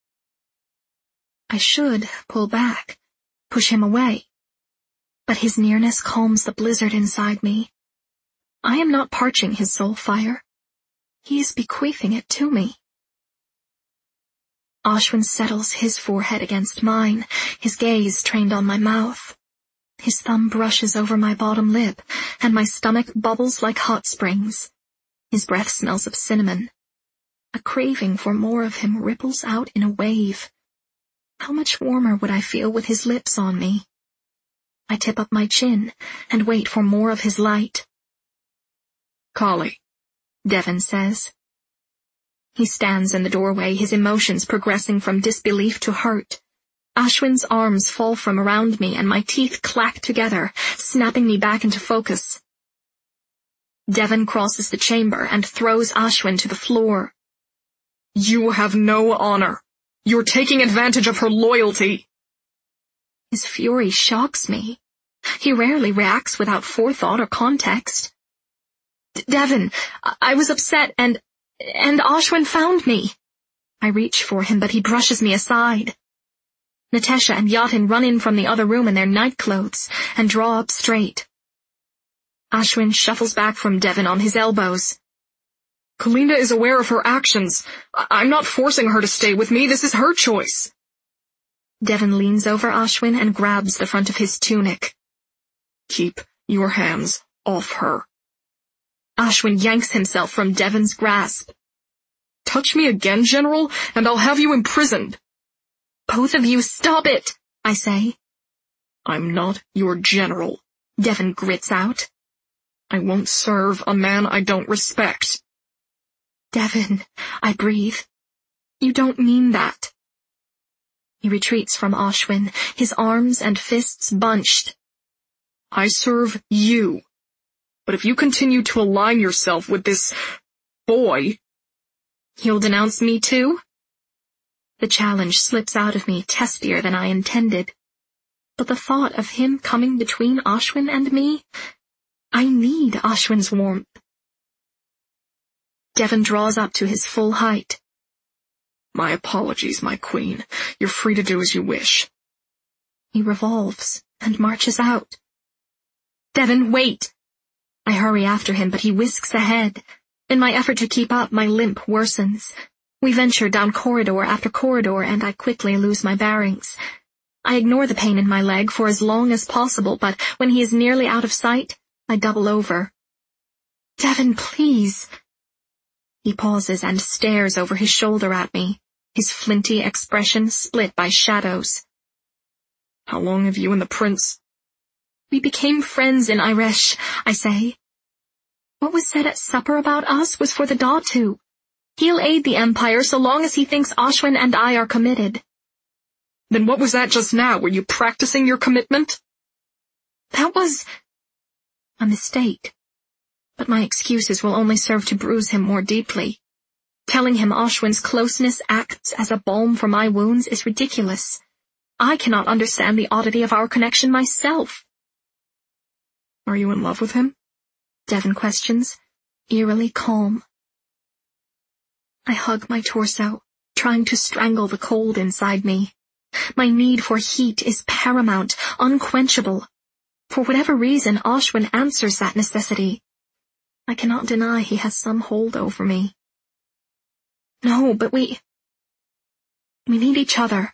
I should pull back, push him away. But his nearness calms the blizzard inside me. I am not parching his soul fire. He is bequeathing it to me. Ashwin settles his forehead against mine, his gaze trained on my mouth. His thumb brushes over my bottom lip, and my stomach bubbles like hot springs. His breath smells of cinnamon. A craving for more of him ripples out in a wave. How much warmer would I feel with his lips on me? I tip up my chin and wait for more of his light. Kali, Devon says. He stands in the doorway, his emotions progressing from disbelief to hurt. Ashwin's arms fall from around me and my teeth clack together, snapping me back into focus. Devon crosses the chamber and throws Ashwin to the floor. You have no honor. You're taking advantage of her loyalty. His fury shocks me. He rarely reacts without forethought or context. Devon, I was upset and Ashwin found me. I reach for him, but he brushes me aside. Natasha and Yatin run in from the other room in their nightclothes and draw up straight. Ashwin shuffles back from Devon on his elbows. Kalinda is aware of her actions. I'm not forcing her to stay with me. This is her choice. Devon leans over Ashwin and grabs the front of his tunic. Keep your hands off her. Ashwin yanks himself from Devon's grasp. Touch me again, General, and I'll have you imprisoned. Both of you, stop it, I say. I'm not your general, Devon grits out. I won't serve a man I don't respect. Devon, I breathe. You don't mean that. He retreats from Ashwin, his arms and fists bunched. I serve you. But if you continue to align yourself with this boy... You'll denounce me too? The challenge slips out of me testier than I intended. But the thought of him coming between Ashwin and me, I need Ashwin's warmth. Devon draws up to his full height. My apologies, my queen. You're free to do as you wish. He revolves and marches out. Devon, wait! I hurry after him, but he whisks ahead. In my effort to keep up, my limp worsens. We venture down corridor after corridor, and I quickly lose my bearings. I ignore the pain in my leg for as long as possible, but when he is nearly out of sight, I double over. Devon, please! He pauses and stares over his shoulder at me, his flinty expression split by shadows. How long have you and the prince... We became friends in Irish, I say. What was said at supper about us was for the Datu. He'll aid the Empire so long as he thinks Ashwin and I are committed. Then what was that just now? Were you practicing your commitment? That was a mistake. But my excuses will only serve to bruise him more deeply. Telling him Ashwin's closeness acts as a balm for my wounds is ridiculous. I cannot understand the oddity of our connection myself. Are you in love with him? Devon questions, eerily calm. I hug my torso, trying to strangle the cold inside me. My need for heat is paramount, unquenchable. For whatever reason, Ashwin answers that necessity. I cannot deny he has some hold over me. No, but we need each other.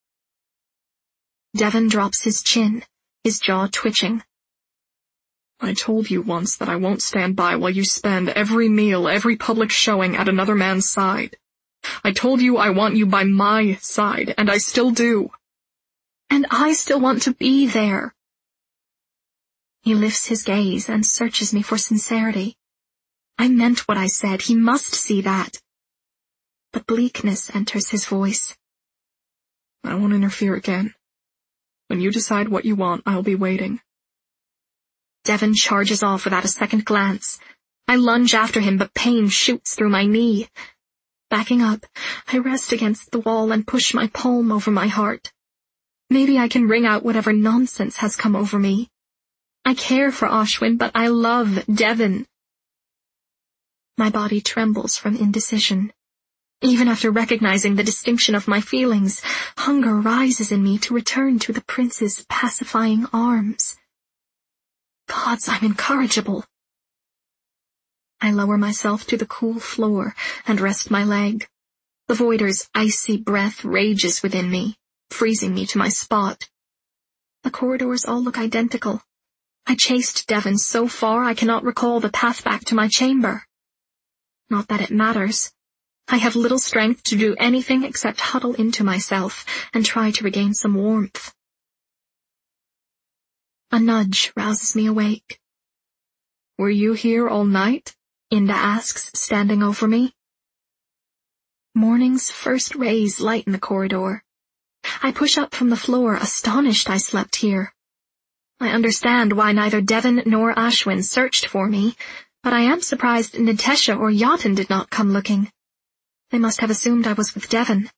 Devon drops his chin, his jaw twitching. I told you once that I won't stand by while you spend every meal, every public showing at another man's side. I told you I want you by my side, and I still do. And I still want to be there. He lifts his gaze and searches me for sincerity. I meant what I said. He must see that. But bleakness enters his voice. I won't interfere again. When you decide what you want, I'll be waiting. Devon charges off without a second glance. I lunge after him, but pain shoots through my knee. Backing up, I rest against the wall and push my palm over my heart. Maybe I can wring out whatever nonsense has come over me. I care for Ashwin, but I love Devon. My body trembles from indecision. Even after recognizing the distinction of my feelings, hunger rises in me to return to the prince's pacifying arms. Gods, I'm incorrigible. I lower myself to the cool floor and rest my leg. The voider's icy breath rages within me, freezing me to my spot. The corridors all look identical. I chased Devon so far I cannot recall the path back to my chamber. Not that it matters. I have little strength to do anything except huddle into myself and try to regain some warmth. A nudge rouses me awake. Were you here all night? Inda asks, standing over me. Morning's first rays lighten the corridor. I push up from the floor, astonished I slept here. I understand why neither Devon nor Ashwin searched for me, but I am surprised Nitesha or Yatin did not come looking. They must have assumed I was with Devon.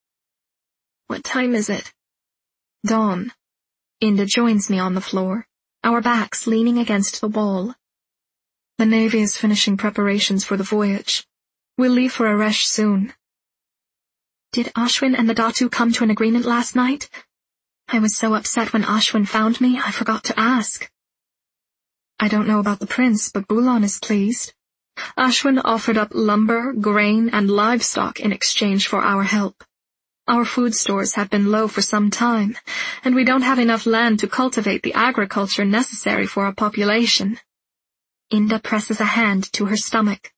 What time is it? Dawn. Inda joins me on the floor, our backs leaning against the wall. The Navy is finishing preparations for the voyage. We'll leave for Aresh soon. Did Ashwin and the Datu come to an agreement last night? I was so upset when Ashwin found me, I forgot to ask. I don't know about the prince, but Bulan is pleased. Ashwin offered up lumber, grain, and livestock in exchange for our help. Our food stores have been low for some time, and we don't have enough land to cultivate the agriculture necessary for our population. Inda presses a hand to her stomach.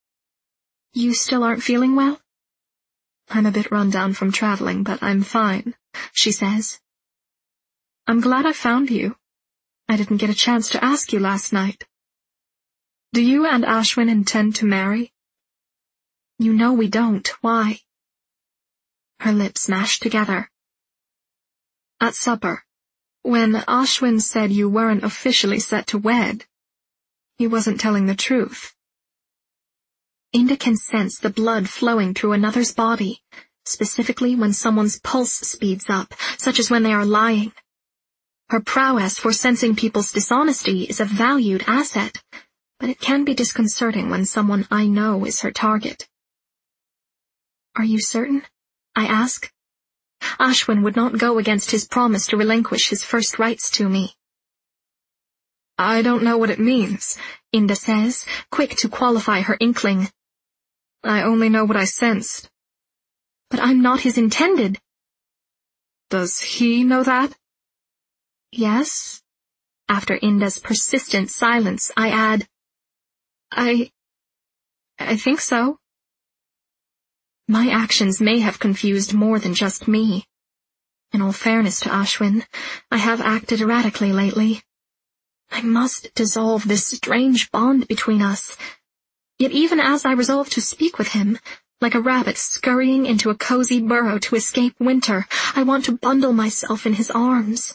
You still aren't feeling well? I'm a bit run down from traveling, but I'm fine, she says. I'm glad I found you. I didn't get a chance to ask you last night. Do you and Ashwin intend to marry? You know we don't. Why? Her lips mashed together. At supper, when Ashwin said you weren't officially set to wed, he wasn't telling the truth. Inda can sense the blood flowing through another's body, specifically when someone's pulse speeds up, such as when they are lying. Her prowess for sensing people's dishonesty is a valued asset, but it can be disconcerting when someone I know is her target. Are you certain? I ask. Ashwin would not go against his promise to relinquish his first rights to me. I don't know what it means, Inda says, quick to qualify her inkling. I only know what I sensed. But I'm not his intended. Does he know that? Yes. After Inda's persistent silence, I add, I think so. My actions may have confused more than just me. In all fairness to Ashwin, I have acted erratically lately. I must dissolve this strange bond between us. Yet even as I resolve to speak with him, like a rabbit scurrying into a cozy burrow to escape winter, I want to bundle myself in his arms.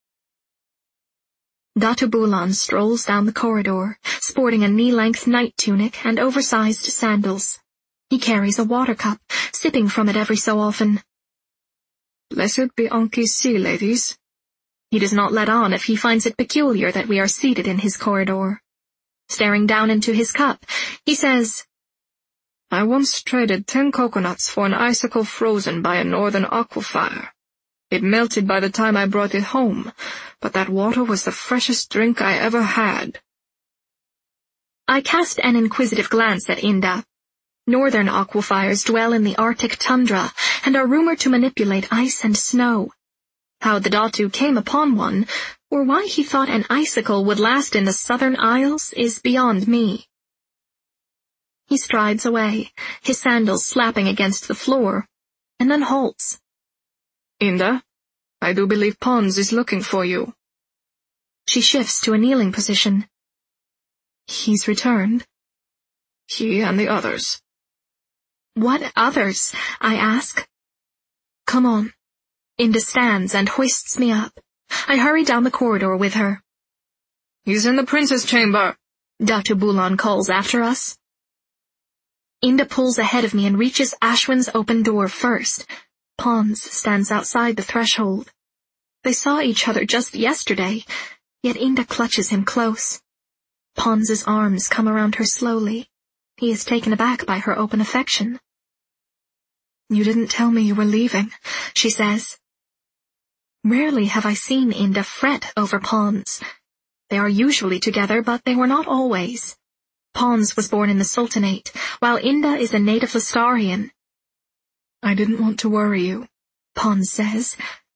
Datu Bulan strolls down the corridor, sporting a knee-length night tunic and oversized sandals. He carries a water cup, sipping from it every so often. Blessed be Anki Si, ladies. He does not let on if he finds it peculiar that we are seated in his corridor. Staring down into his cup, he says, I once traded 10 coconuts for an icicle frozen by a northern aquifer. It melted by the time I brought it home, but that water was the freshest drink I ever had. I cast an inquisitive glance at Inda. Northern aquifers dwell in the Arctic tundra and are rumored to manipulate ice and snow. How the Datu came upon one, or why he thought an icicle would last in the southern isles, is beyond me. He strides away, his sandals slapping against the floor, and then halts. Inda, I do believe Pons is looking for you. She shifts to a kneeling position. He's returned. He and the others. What others? I ask. Come on. Inda stands and hoists me up. I hurry down the corridor with her. He's in the prince's chamber, Datu Bulan calls after us. Inda pulls ahead of me and reaches Ashwin's open door first. Pons stands outside the threshold. They saw each other just yesterday, yet Inda clutches him close. Pons's arms come around her slowly. He is taken aback by her open affection. You didn't tell me you were leaving, she says. Rarely have I seen Inda fret over Pons. They are usually together, but they were not always. Pons was born in the Sultanate, while Inda is a native Lestarian. I didn't want to worry you, Pons says,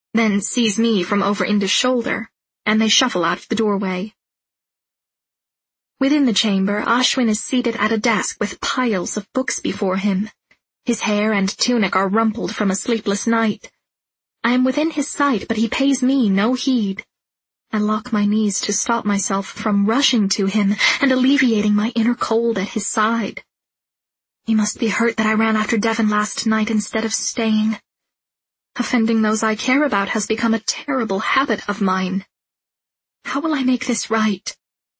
then sees me from over Inda's shoulder, and they shuffle out of the doorway. Within the chamber, Ashwin is seated at a desk with piles of books before him. His hair and tunic are rumpled from a sleepless night. I am within his sight, but he pays me no heed. I lock my knees to stop myself from rushing to him and alleviating my inner cold at his side. He must be hurt that I ran after Devon last night instead of staying. Offending those I care about has become a terrible habit of mine. How will I make this right?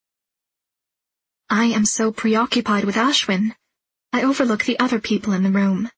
I am so preoccupied with Ashwin, I overlook the other people in the room.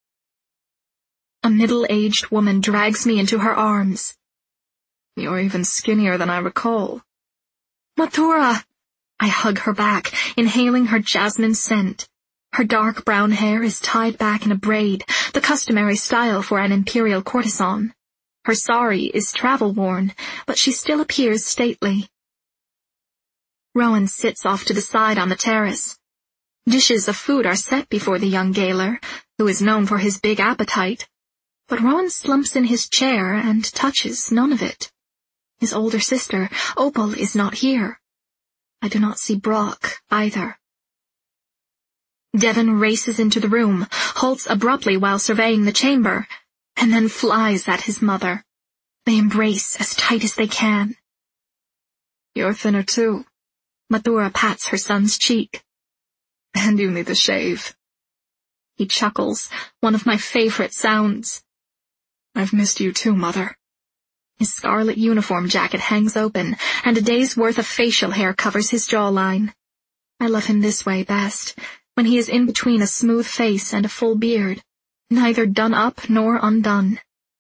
A middle-aged woman drags me into her arms. You're even skinnier than I recall. Mathura! I hug her back, inhaling her jasmine scent. Her dark brown hair is tied back in a braid, the customary style for an imperial courtesan. Her sari is travel-worn, but she still appears stately. Rowan sits off to the side on the terrace. Dishes of food are set before the young gaoler, who is known for his big appetite. But Rowan slumps in his chair and touches none of it. His older sister, Opal, is not here. I do not see Brock, either. Devon races into the room, halts abruptly while surveying the chamber, and then flies at his mother. They embrace as tight as they can. You're thinner too. Mathura pats her son's cheek. And you need a shave. He chuckles, one of my favorite sounds. I've missed you too, Mother. His scarlet uniform jacket hangs open, and a day's worth of facial hair covers his jawline. I love him this way best, when he is in between a smooth face and a full beard, neither done up nor undone.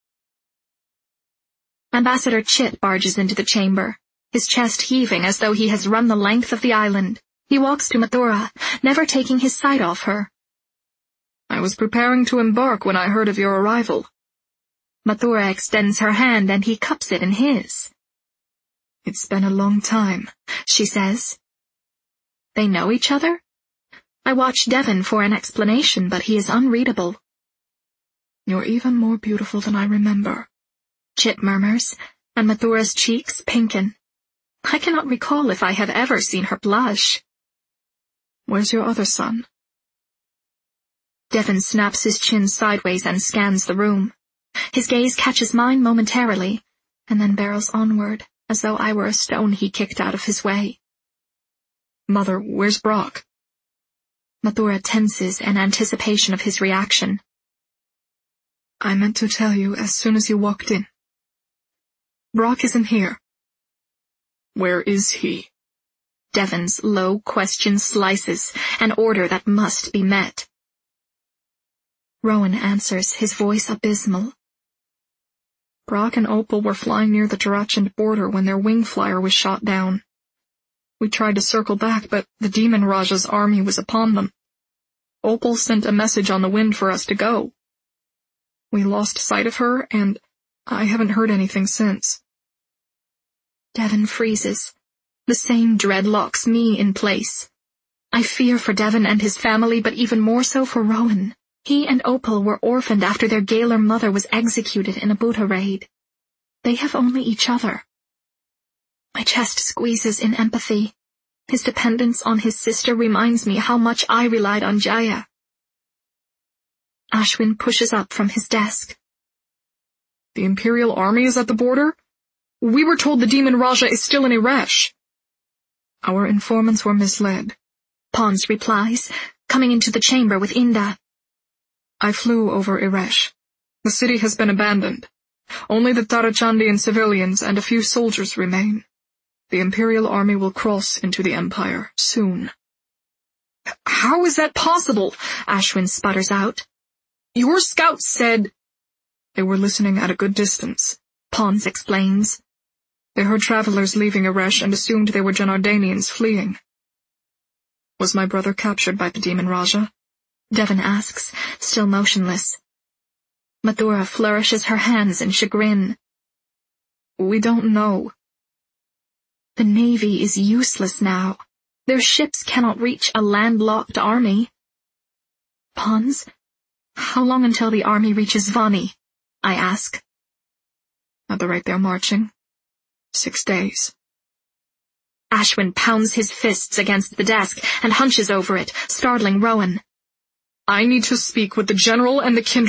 Ambassador Chit barges into the chamber, his chest heaving as though he has run the length of the island. He walks to Mathura, never taking his sight off her. I was preparing to embark when I heard of your arrival. Mathura extends her hand and he cups it in his. It's been a long time, she says. They know each other? I watch Devon for an explanation, but he is unreadable. You're even more beautiful than I remember, Chit murmurs, and Mathura's cheeks pinken. I cannot recall if I have ever seen her blush. Where's your other son? Devon snaps his chin sideways and scans the room. His gaze catches mine momentarily, and then barrels onward, as though I were a stone he kicked out of his way. Mother, where's Brock? Mathura tenses in anticipation of his reaction. I meant to tell you as soon as you walked in. Brock isn't here. Where is he? Devon's low question slices, an order that must be met. Rowan answers, his voice abysmal. Brock and Opal were flying near the Tarachand border when their wing flyer was shot down. We tried to circle back, but the Demon Raja's army was upon them. Opal sent a message on the wind for us to go. We lost sight of her, and I haven't heard anything since. Devon freezes. The same dread locks me in place. I fear for Devon and his family, but even more so for Rowan. He and Opal were orphaned after their gaoler mother was executed in a Bhuta raid. They have only each other. My chest squeezes in empathy. His dependence on his sister reminds me how much I relied on Jaya. Ashwin pushes up from his desk. The Imperial Army is at the border? We were told the Demon Raja is still in Eresh. Our informants were misled, Pons replies, coming into the chamber with Inda. I flew over Eresh. The city has been abandoned. Only the Tarachandian civilians and a few soldiers remain. The Imperial Army will cross into the Empire soon. How is that possible? Ashwin sputters out. Your scouts said... They were listening at a good distance, Pons explains. They heard travelers leaving Eresh and assumed they were Janardanians fleeing. Was my brother captured by the Demon Raja? Devon asks, still motionless. Mathura flourishes her hands in chagrin. We don't know. The navy is useless now. Their ships cannot reach a landlocked army. Pons, how long until the army reaches Vani? I ask. At the rate they're marching, 6 days. Ashwin pounds his fists against the desk and hunches over it, startling Rowan. I need to speak with the general and the kindred